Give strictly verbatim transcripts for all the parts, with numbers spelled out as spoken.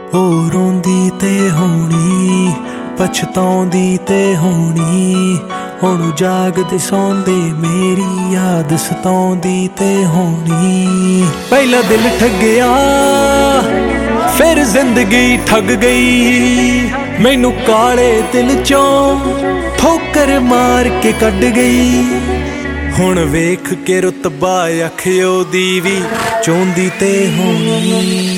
ਉਹ ਰੋਂਦੀ ਤੇ ਹੋਣੀ, ਪਛਤਾਉਂਦੀ ਤੇ ਹੋਣੀ। ਹੁਣ ਜਾਗਦੇ ਸੌਂਦੇ ਮੇਰੀ ਯਾਦ ਸਤਾਉਂਦੀ ਤੇ ਹੋਣੀ। ਪਹਿਲਾਂ ਦਿਲ ਠੱਗਿਆ ਫਿਰ ਜ਼ਿੰਦਗੀ ਠੱਗ ਗਈ, ਮੈਨੂੰ ਕਾਲੇ ਦਿਲ ਚੋਂ ਠੋਕਰ ਮਾਰ ਕੇ ਕੱਢ ਗਈ। ਹੁਣ ਵੇਖ ਕੇ ਰੁਤਬਾ ਅੱਖ ਉਹਦੀ ਵੀ ਚੋਂਦੀ ਤੇ ਹੋਣੀ।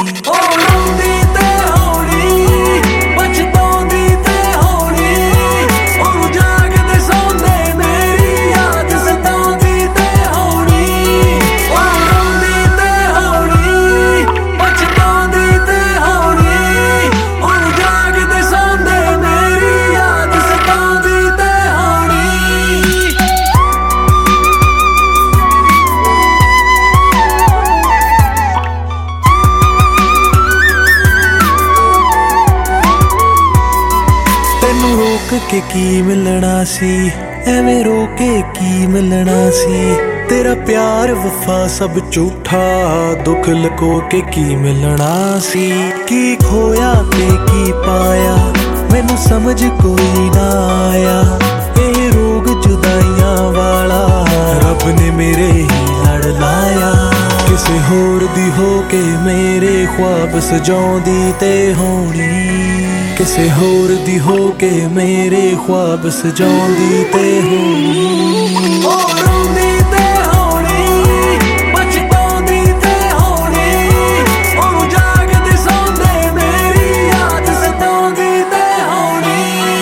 ਤੈਨੂੰ ਰੋਕ ਕੇ ਕੀ ਮਿਲਣਾ ਸੀ, ਐਵੇਂ ਰੋ ਕੇ ਕੀ ਮਿਲਣਾ ਸੀ। ਤੇਰਾ ਪਿਆਰ ਵਫਾ ਸਭ ਝੂਠਾ, ਦੁੱਖ ਲੁਕੋ ਕੇ ਕੀ ਮਿਲਣਾ ਸੀ। ਕੀ ਖੋਇਆ ਤੇ ਕੀ ਪਾਇਆ ਮੈਨੂੰ ਸਮਝ ਕੋਈ ਨਾ ਆਇਆ। ਇਹ ਰੋਗ ਜੁਦਾਈਆਂ ਵਾਲਾ ਰੱਬ ਨੇ ਮੇਰੇ ਹੀ ਲੜ ਲਾਇਆ। ਕਿਸੇ ਹੋਰ ਦੀ ਹੋ ਕੇ ਮੇਰੇ ख्वाब ਸਜਾਉਂਦੀ ਤੇ ਹੋਣੀ, ਕਿਸੇ ਹੋਰ ਦੀ ਹੋ ਕੇ ਮੇਰੇ ख्वाब ਸਜਾਉਂਦੀ ਤੇ ਹੋਣੀ। ਉਹ ਰੋਂਦੀ ਤੇ ਹੋਣੀ, ਪਛਤਾਉਂਦੀ ਤੇ ਹੋਣੀ। ਉਹਨੂੰ ਜਾਗਦੇ ਸੌਂਦੇ ਮੇਰੀ ਯਾਦ ਸਤਾਉਂਦੀ ਤੇ ਹੋਣੀ।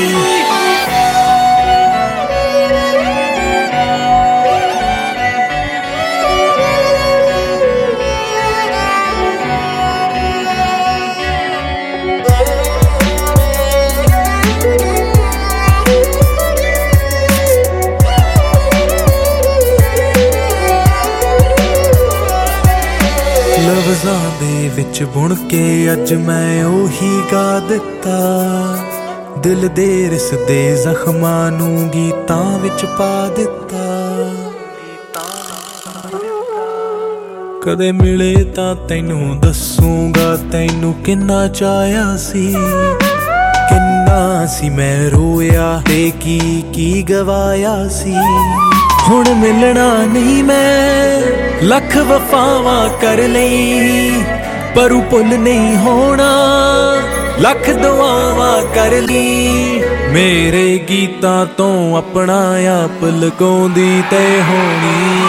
ਲਫ਼ਜ਼ਾਂ ਦੇ ਵਿੱਚ ਬੁਣ ਕੇ ਅੱਜ ਮੈਂ ਉਹੀ ਗਾ ਦਿੱਤਾ। ਦਿਲ ਦੇ ਰਿਸਦੇ ਜ਼ਖਮਾਂ ਨੂੰ ਗੀਤਾਂ ਵਿੱਚ ਪਾ ਦਿੱਤਾ। ਕਦੇ ਮਿਲੇ ਤਾਂ ਤੈਨੂੰ ਦੱਸੂਗਾ ਤੈਨੂੰ ਕਿੰਨਾ ਚਾਹਿਆ ਸੀ। ਕਿੰਨਾ ਸੀ ਮੈਂ ਰੋਇਆ ਤੇ ਕੀ ਕੀ ਗਵਾਇਆ ਸੀ। ਹੁਣ ਮਿਲਣਾ ਨਹੀਂ ਮੈਂ ਲੱਖ ਵਫਾਵਾਂ ਕਰ ਲਈ, ਪਰ ਉਹ ਭੁੱਲ ਨਹੀਂ ਹੋਣਾ ਲੱਖ ਦੁਆਵਾਂ ਕਰ ਲਈ। ਮੇਰੇ ਗੀਤਾਂ ਤੋਂ ਆਪਣਾ ਆਪ ਲਗਾਉਂਦੀ ਤੇ ਹੋਣੀ।